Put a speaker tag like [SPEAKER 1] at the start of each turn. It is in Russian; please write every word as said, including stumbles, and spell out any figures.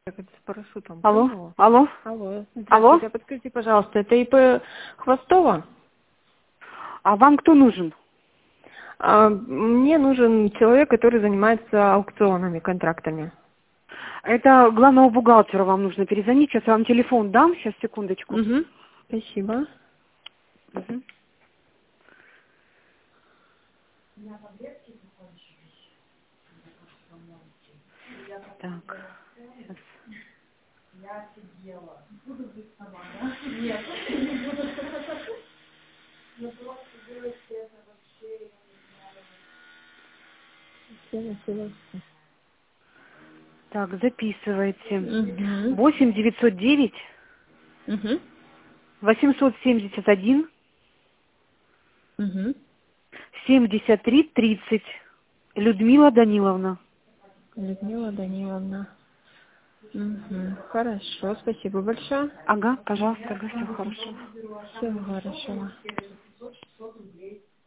[SPEAKER 1] как это с парашютом.
[SPEAKER 2] Алло,
[SPEAKER 1] Поняла?
[SPEAKER 2] алло,
[SPEAKER 1] Алло.
[SPEAKER 2] алло.
[SPEAKER 1] Здравствуйте, подскажите, пожалуйста, это ИП Хвостова?
[SPEAKER 2] А вам кто нужен?
[SPEAKER 1] А, мне нужен человек, который занимается аукционами, контрактами.
[SPEAKER 2] Это главного бухгалтера вам нужно перезвонить. Сейчас я вам телефон дам. Сейчас, секундочку.
[SPEAKER 1] Угу. Спасибо.
[SPEAKER 2] Мгм. Так. Сейчас. Так, записывайте.
[SPEAKER 1] Угу.
[SPEAKER 2] Восемь девятьсот девять
[SPEAKER 1] Угу.
[SPEAKER 2] восемьсот семьдесят один
[SPEAKER 1] Угу.
[SPEAKER 2] семьдесят три тридцать. Людмила Даниловна.
[SPEAKER 1] Людмила Даниловна. Угу. Хорошо, спасибо большое.
[SPEAKER 2] Ага, пожалуйста, ага, все хорошо.
[SPEAKER 1] Всего хорошего.